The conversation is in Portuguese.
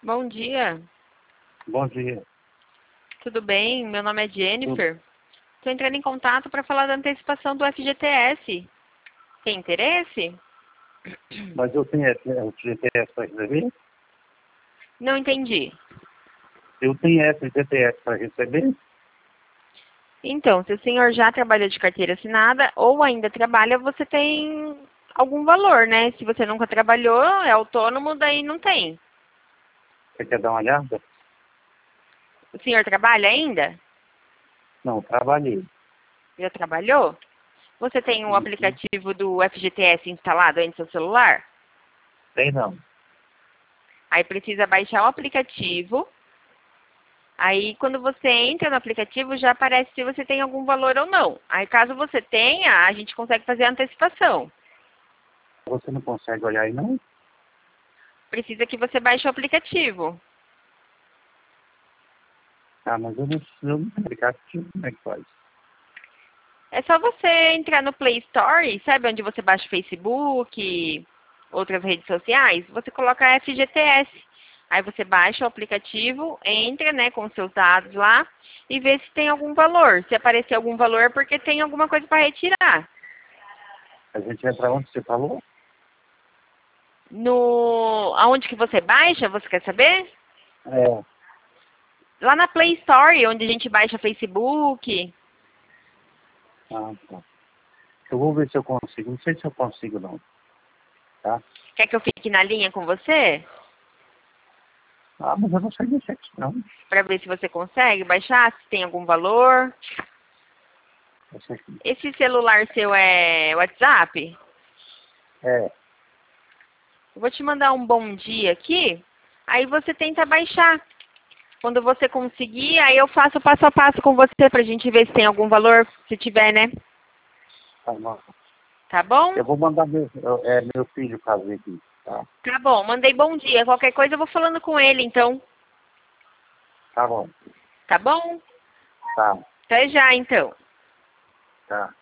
Bom dia, Bom dia. tudo bem? Meu nome é Jennifer. Estou entrando em contato para falar da antecipação do FGTS. Tem interesse? Mas eu tenho FGTS para receber? Não entendi. Eu tenho FGTS para receber? Então, se o senhor já trabalha de carteira assinada ou ainda trabalha, você tem algum valor, né? Se você nunca trabalhou, é autônomo, daí não tem. Você quer dar uma olhada? O senhor trabalha ainda? Não, trabalhei. Já trabalhou? Você tem o Uhum. aplicativo do FGTS instalado aí no seu celular? Tem não. Aí precisa baixar o aplicativo. Aí, quando você entra no aplicativo, já aparece se você tem algum valor ou não. Aí, caso você tenha, a gente consegue fazer a antecipação. Você não consegue olhar aí não? Precisa que você baixe o aplicativo. Ah, mas eu não tenho aplicativo. Como é que faz? É só você entrar no Play Store, sabe onde você baixa o Facebook, outras redes sociais? Você coloca FGTS. Aí você baixa o aplicativo, entra, né, com os seus dados lá e vê se tem algum valor. Se aparecer algum valor, é porque tem alguma coisa para retirar. A gente entra onde você falou? Aonde que você baixa, você quer saber? É. Lá na Play Store, onde a gente baixa Facebook. Ah, tá. Eu vou ver se eu consigo. Não sei se eu consigo não. Tá? Quer que eu fique na linha com você? Ah, mas eu não sei mexer com isso não. Para ver se você consegue baixar, se tem algum valor. Eu sei que- Esse celular seu é WhatsApp? É. Eu vou te mandar um bom dia aqui. Aí você tenta baixar. Quando você conseguir, aí eu faço passo a passo com você pra gente ver se tem algum valor, se tiver, né? Tá bom. Tá bom? Eu vou mandar meu filho fazer aqui. Tá? Tá bom, mandei bom dia. Qualquer coisa eu vou falando com ele, então. Tá bom. Tá bom? Tá. Até já, então. Tá.